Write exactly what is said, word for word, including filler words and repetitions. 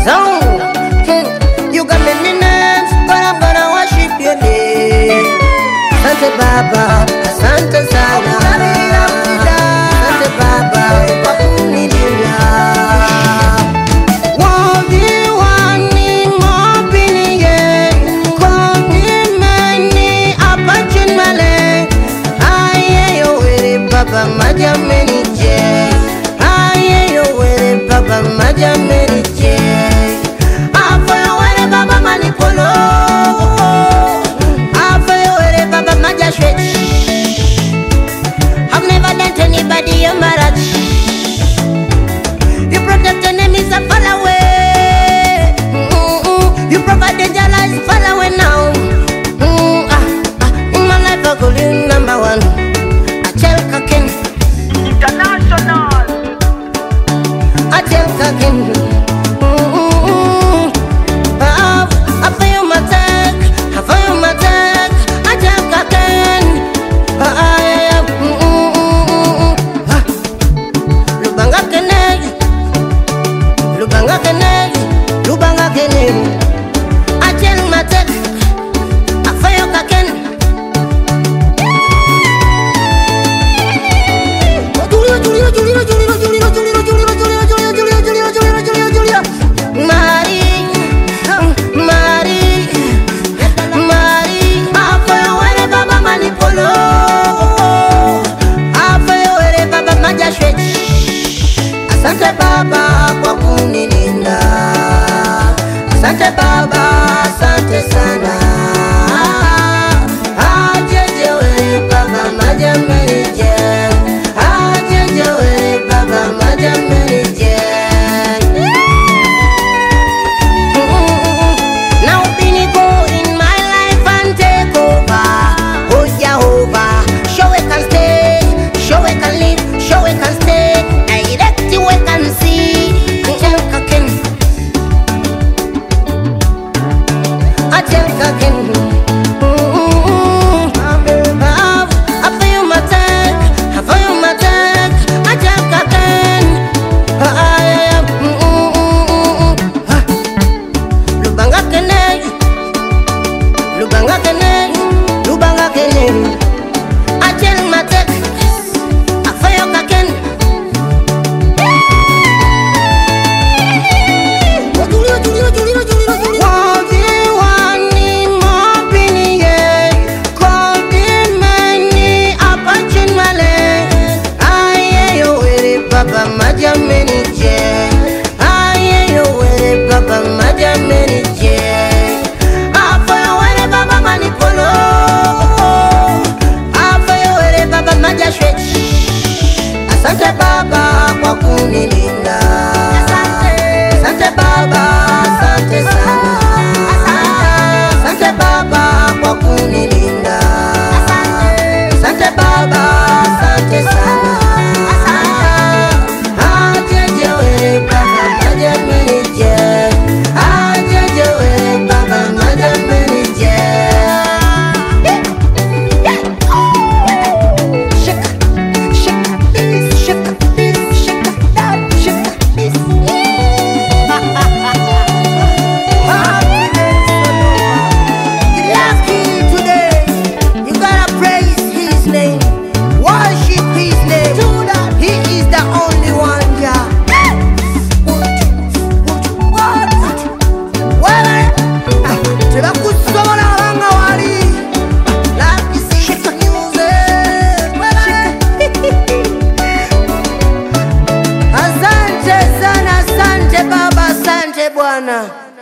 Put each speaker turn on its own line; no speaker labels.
So, hmm, you got many names, but I'm gonna worship your name. Asante Baba, asante sana. Asante Baba, kwa kunilinda. Worthy one, mobili ye, kodi meni apachin male. Aye yo were Baba majameni je. Aye yo were Baba majameni je. Afa yo were Baba manipolo. Afa yo were Baba majashwech. I've never lent anybody a marriage. You protect enemies that fall away. Mm-mm. You provide danger lies fall away now. Mm, ah, ah. In my life I call you number one. I tell Kaken
International.
I tell Kaken. Mm-mm. Ah, I feel my tag. I feel my tag. I tell Kaken. Ah, ah, yeah, yeah. Mm-mm. Ah. Lubanga Kene. Lubanga Kene. Lubanga Kene. I tell my tag. I feel Kaken. Julia, Julia, Julia, Julia, Julia, Julia, Julia, Julia, Julia, Julia, Julia, Julia, Julia, Julia. Marie, Marie, Marie. Afa were Baba manipolo. Afa were Baba majashwech. Asante Baba kwa kunilinda. Asante Baba, asante sana. Ajeje were Baba majameni je. Ajeje were Baba majameni je. Now Bini go in my life and take over. Oh Jehovah, show we can stay, show we can live, show we can stay. Direct you we can see. Tell Kaken, I tell Kaken. I feel my tag, I feel my tag. I tell Kaken. Lubanga Kene, Lubanga Kene, Lubanga Kene. I tell my tech, I feel Kaken. Julia, Julia, Julia, Julia, Julia. Worthy one, mobili ye, kodi meni apachin male. Aye yo were Baba majameni je. Aye yo were Baba majameni je. Afa yo were Baba manipolo. Afa yo were Baba majashwech. Asante Baba kwa kunilinda. Asante Baba, asante sana. Asante Baba kwa kunilinda. Asante Baba, asante sana. Ajeje were Baba majameni je. Ajeje were Baba majameni je. Shake, shake this, shake this, shake that, shake this. Love him today. You gotta praise his name, worship his name. He is the only one, yeah. Wewe tunakusoma na wanga wali. Love is shake music. Asante sana, asante Baba, asante Bwana.